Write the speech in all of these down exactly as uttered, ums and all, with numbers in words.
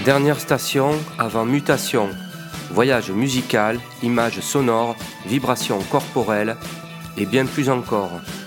Dernière station avant mutation. Voyage musical, images sonores, vibrations corporelles et bien plus encore.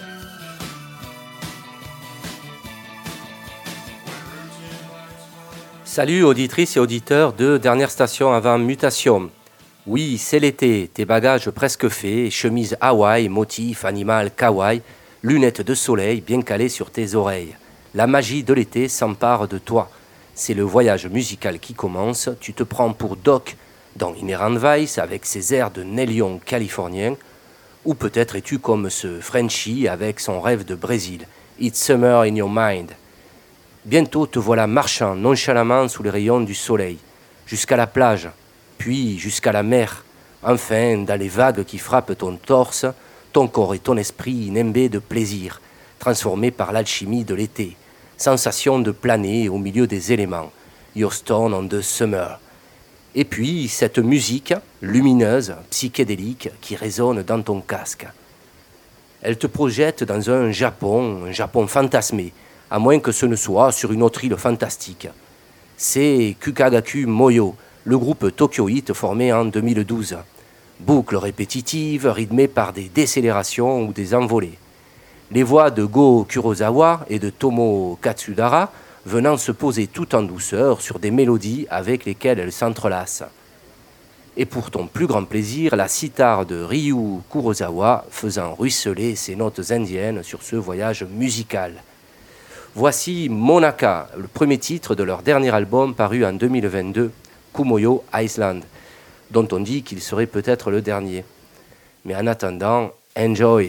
Salut auditrices et auditeurs de Dernière station avant mutation. Oui, c'est l'été, tes bagages presque faits, chemise Hawaï, motif animal kawaii, lunettes de soleil bien calées sur tes oreilles. La magie de l'été s'empare de toi. C'est le voyage musical qui commence, tu te prends pour Doc dans Inherent Vice avec ses airs de Neil Young californien, ou peut-être es-tu comme ce Frenchie avec son rêve de Brésil, It's Summer in Your Mind. Bientôt te voilà marchant nonchalamment sous les rayons du soleil, jusqu'à la plage, puis jusqu'à la mer, enfin dans les vagues qui frappent ton torse, ton corps et ton esprit nimbés de plaisir, transformés par l'alchimie de l'été. Sensation de planer au milieu des éléments, Your Stone on the Summer. Et puis cette musique lumineuse, psychédélique, qui résonne dans ton casque. Elle te projette dans un Japon, un Japon fantasmé, à moins que ce ne soit sur une autre île fantastique. C'est Kukagaku Moyo, le groupe Tokyo Heat formé en deux mille douze. Boucles répétitives, rythmées par des décélérations ou des envolées. Les voix de Go Kurosawa et de Tomo Katsudara venant se poser tout en douceur sur des mélodies avec lesquelles elles s'entrelacent. Et pour ton plus grand plaisir, la sitar de Ryu Kurosawa faisant ruisseler ses notes indiennes sur ce voyage musical. Voici Monaka, le premier titre de leur dernier album paru en deux mille vingt-deux, Kumoyo Island, dont on dit qu'il serait peut-être le dernier. Mais en attendant, enjoy!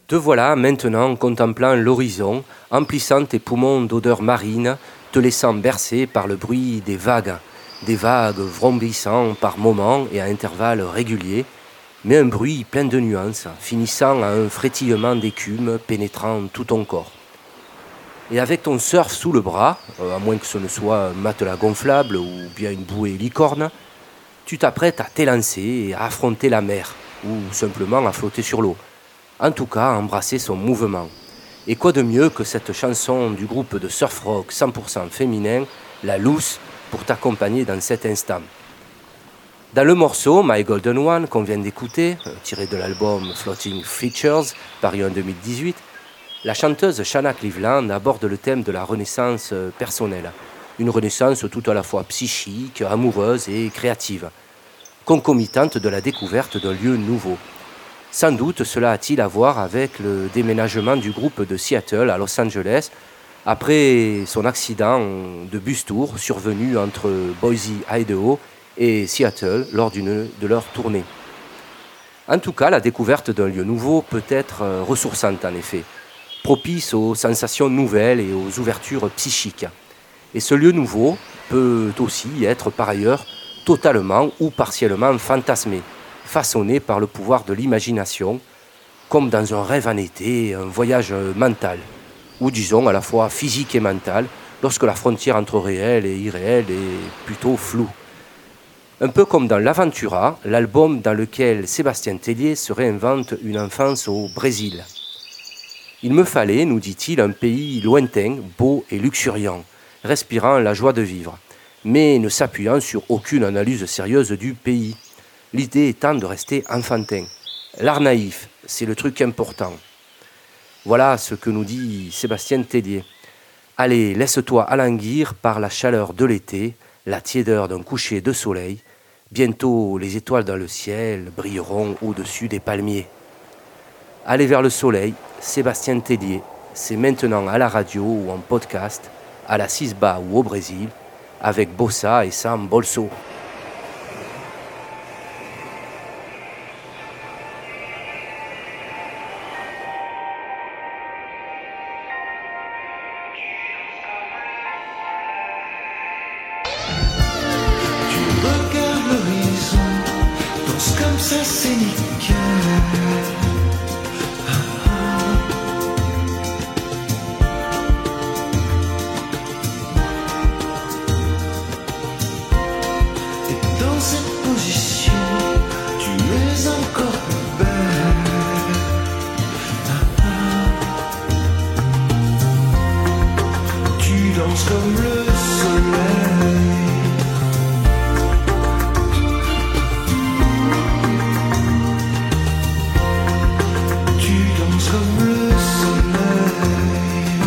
Te voilà maintenant contemplant l'horizon, emplissant tes poumons d'odeurs marines, te laissant bercer par le bruit des vagues, des vagues vrombissant par moments et à intervalles réguliers, mais un bruit plein de nuances, finissant à un frétillement d'écume pénétrant tout ton corps. Et avec ton surf sous le bras, à moins que ce ne soit un matelas gonflable ou bien une bouée licorne, tu t'apprêtes à t'élancer et à affronter la mer, ou simplement à flotter sur l'eau. En tout cas, à embrasser son mouvement. Et quoi de mieux que cette chanson du groupe de surf rock cent pour cent féminin, La Loose, pour t'accompagner dans cet instant. Dans le morceau My Golden One qu'on vient d'écouter, tiré de l'album Floating Features, paru en deux mille dix-huit, la chanteuse Shanna Cleveland aborde le thème de la renaissance personnelle. Une renaissance tout à la fois psychique, amoureuse et créative, concomitante de la découverte d'un lieu nouveau. Sans doute cela a-t-il à voir avec le déménagement du groupe de Seattle à Los Angeles après son accident de bus tour survenu entre Boise, Idaho et Seattle lors d'une de leurs tournées. En tout cas, la découverte d'un lieu nouveau peut être ressourçante en effet, propice aux sensations nouvelles et aux ouvertures psychiques. Et ce lieu nouveau peut aussi être par ailleurs totalement ou partiellement fantasmé, façonné par le pouvoir de l'imagination, comme dans un rêve en été, un voyage mental, ou disons à la fois physique et mental, lorsque la frontière entre réel et irréel est plutôt floue. Un peu comme dans l'Aventura, l'album dans lequel Sébastien Tellier se réinvente une enfance au Brésil. Il me fallait, nous dit-il, un pays lointain, beau et luxuriant, respirant la joie de vivre, mais ne s'appuyant sur aucune analyse sérieuse du pays. L'idée étant de rester enfantin. L'art naïf, c'est le truc important. Voilà ce que nous dit Sébastien Tellier. Allez, laisse-toi alanguir par la chaleur de l'été, la tiédeur d'un coucher de soleil. Bientôt, les étoiles dans le ciel brilleront au-dessus des palmiers. Allez vers le soleil, Sébastien Tellier, c'est maintenant à la radio ou en podcast, à la Cisba ou au Brésil, avec Bossa et Sam Bolso. Ça c'est nickel. Et dans cette position, tu es encore plus belle. Tu danses comme le soleil. Comme le soleil.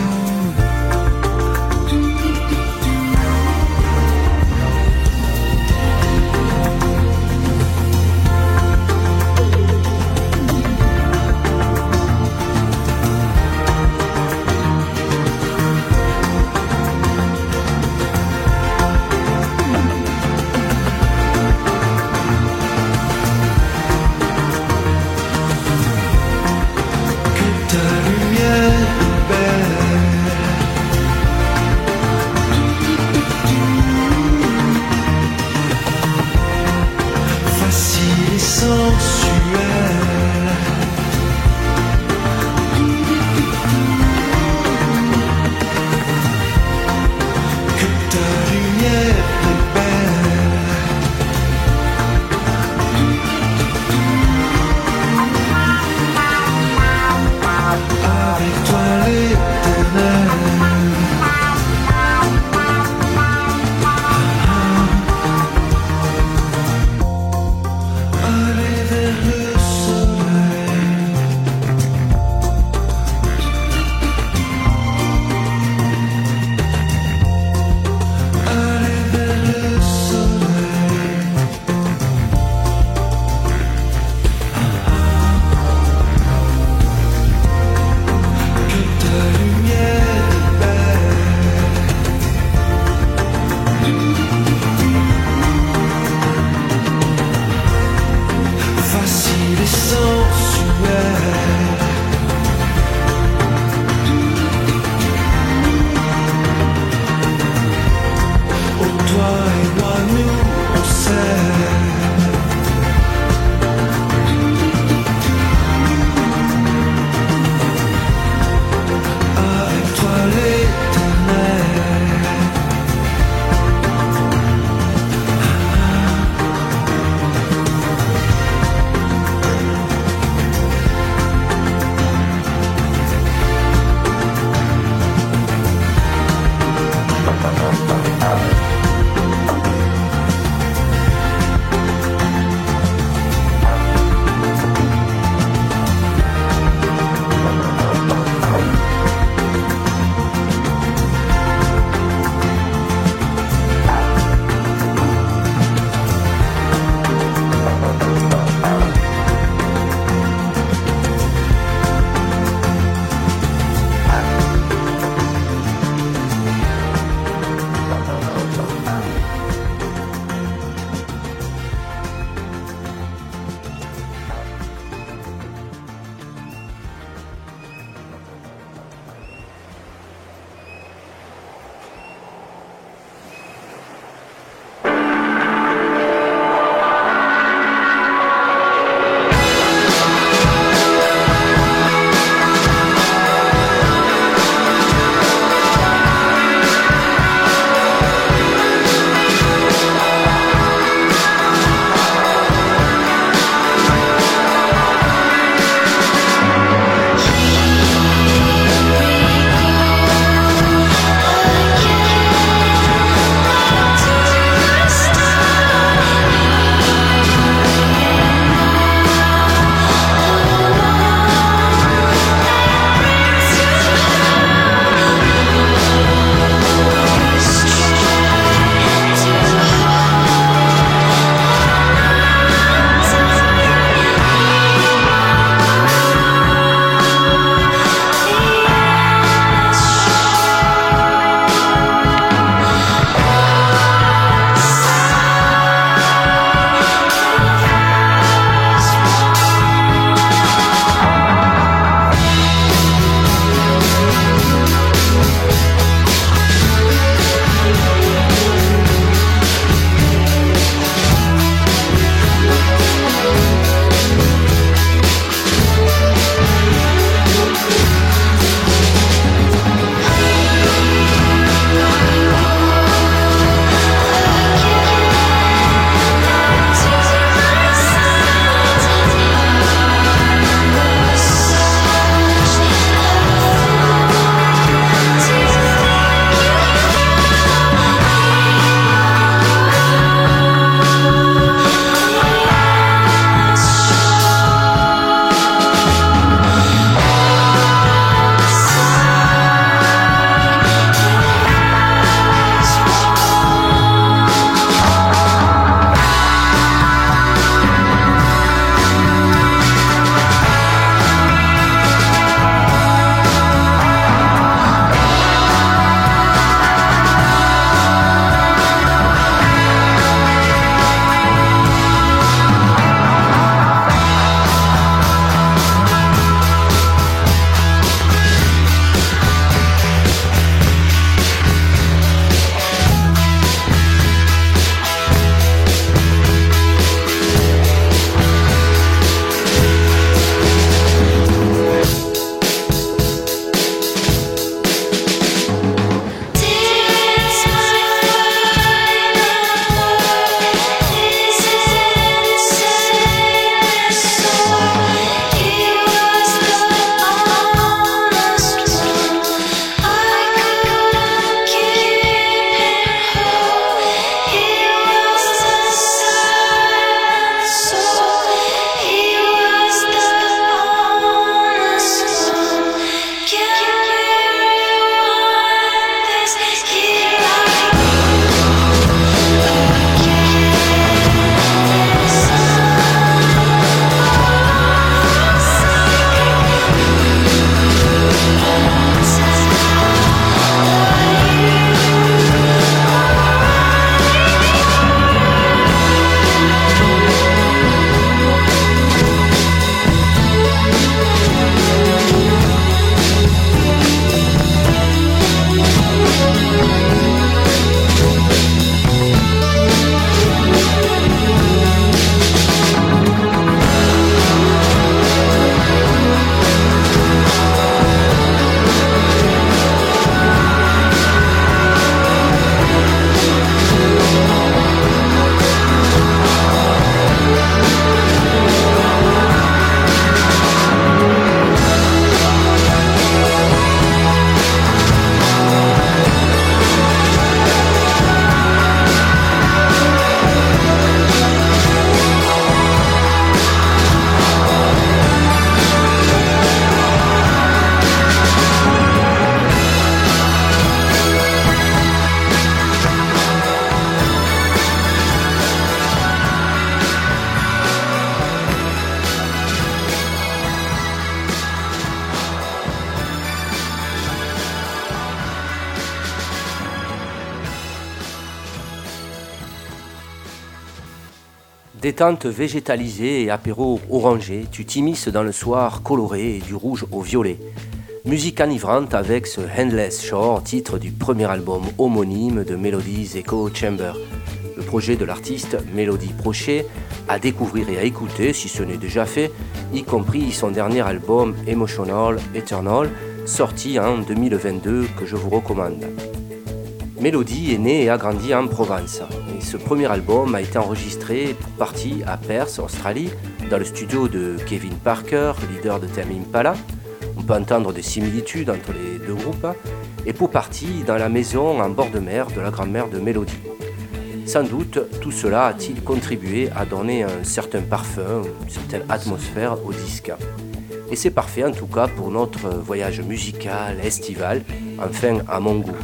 Détente végétalisée et apéro orangé, tu t'immisces dans le soir coloré et du rouge au violet. Musique enivrante avec ce Endless Shore, titre du premier album homonyme de Melodies Echo Chamber. Le projet de l'artiste Mélodie Prochet à découvrir et à écouter si ce n'est déjà fait, y compris son dernier album Emotional Eternal, sorti en deux mille vingt-deux que je vous recommande. Mélodie est née et a grandi en Provence. Et ce premier album a été enregistré pour partie à Perth, Australie, dans le studio de Kevin Parker, leader de Tame Impala. On peut entendre des similitudes entre les deux groupes. Et pour partie dans la maison en bord de mer de la grand-mère de Mélodie. Sans doute, tout cela a-t-il contribué à donner un certain parfum, une certaine atmosphère au disque. Et c'est parfait en tout cas pour notre voyage musical, estival, enfin à mon goût.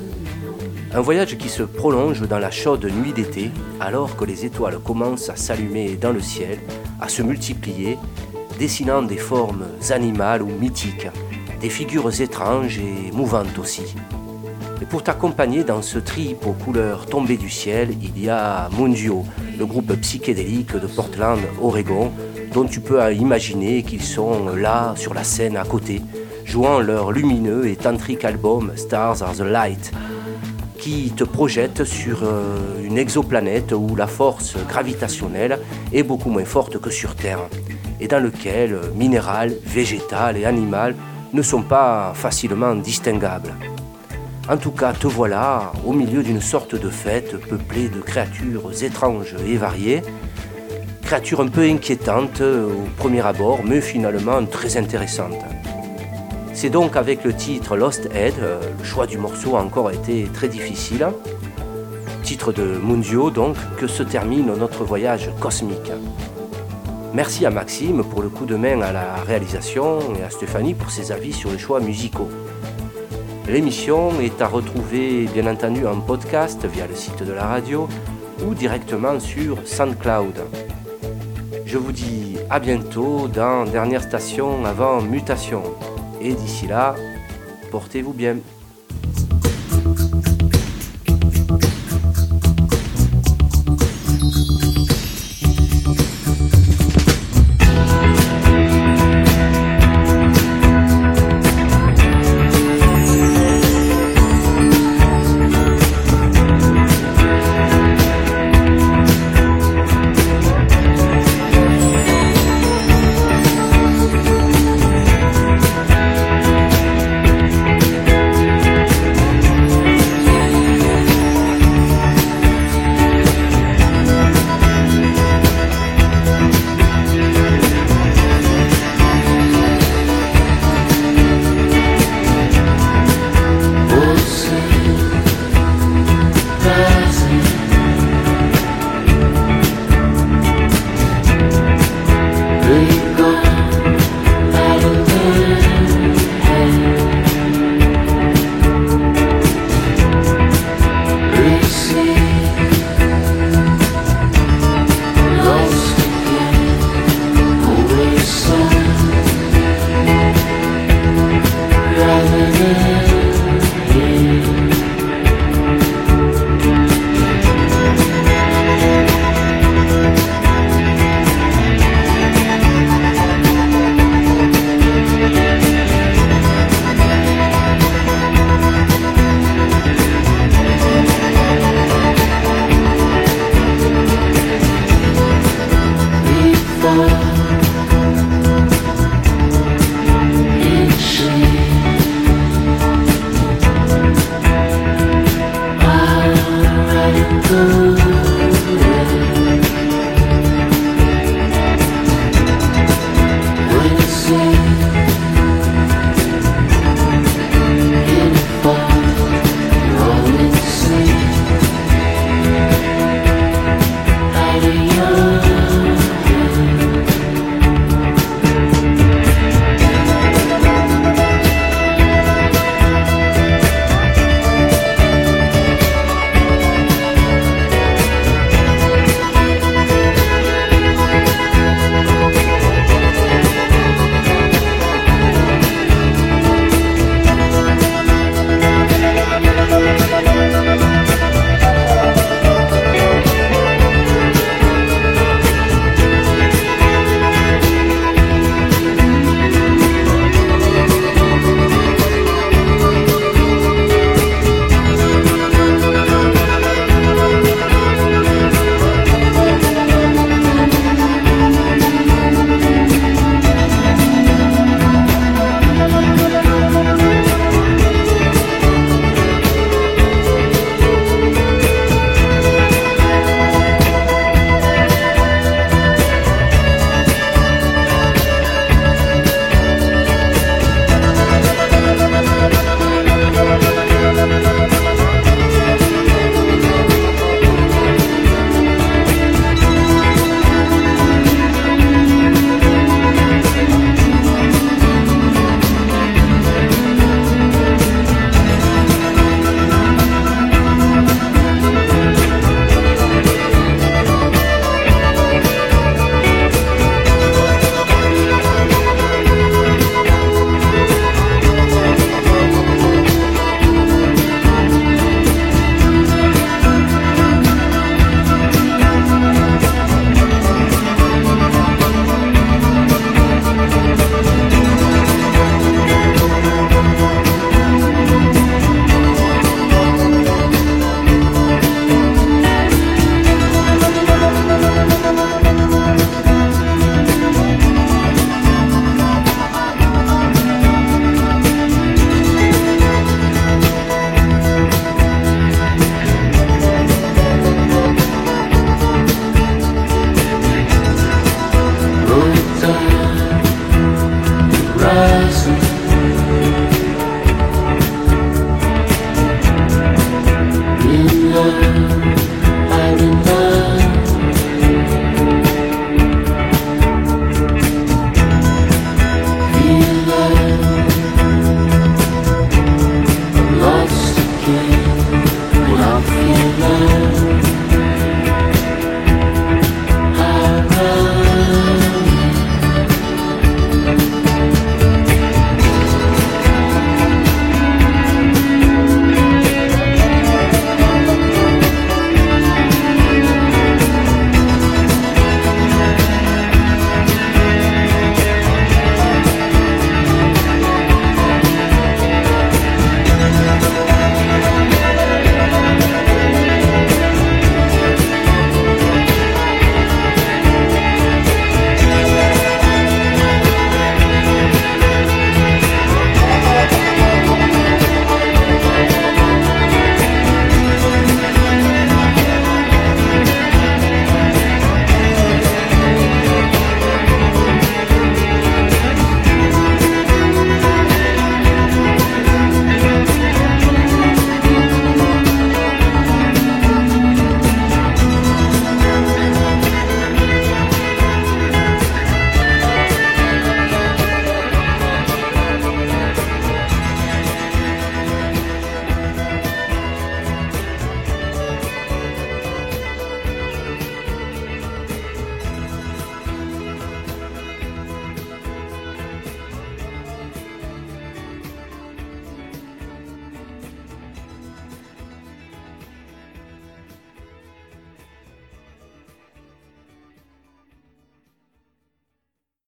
Un voyage qui se prolonge dans la chaude nuit d'été, alors que les étoiles commencent à s'allumer dans le ciel, à se multiplier, dessinant des formes animales ou mythiques, des figures étranges et mouvantes aussi. Et pour t'accompagner dans ce trip aux couleurs tombées du ciel, il y a Moonduo, le groupe psychédélique de Portland, Oregon, dont tu peux imaginer qu'ils sont là sur la scène à côté, jouant leur lumineux et tantrique album Stars Are the Light, qui te projette sur une exoplanète où la force gravitationnelle est beaucoup moins forte que sur Terre, et dans lequel minéral, végétal et animal ne sont pas facilement distinguables. En tout cas, te voilà au milieu d'une sorte de fête peuplée de créatures étranges et variées, créatures un peu inquiétantes au premier abord, mais finalement très intéressantes. C'est donc avec le titre Lost Head, le choix du morceau a encore été très difficile, titre de Moonduo donc, que se termine notre voyage cosmique. Merci à Maxime pour le coup de main à la réalisation et à Stéphanie pour ses avis sur les choix musicaux. L'émission est à retrouver bien entendu en podcast via le site de la radio ou directement sur SoundCloud. Je vous dis à bientôt dans Dernière Station avant Mutation. Et d'ici là, portez-vous bien.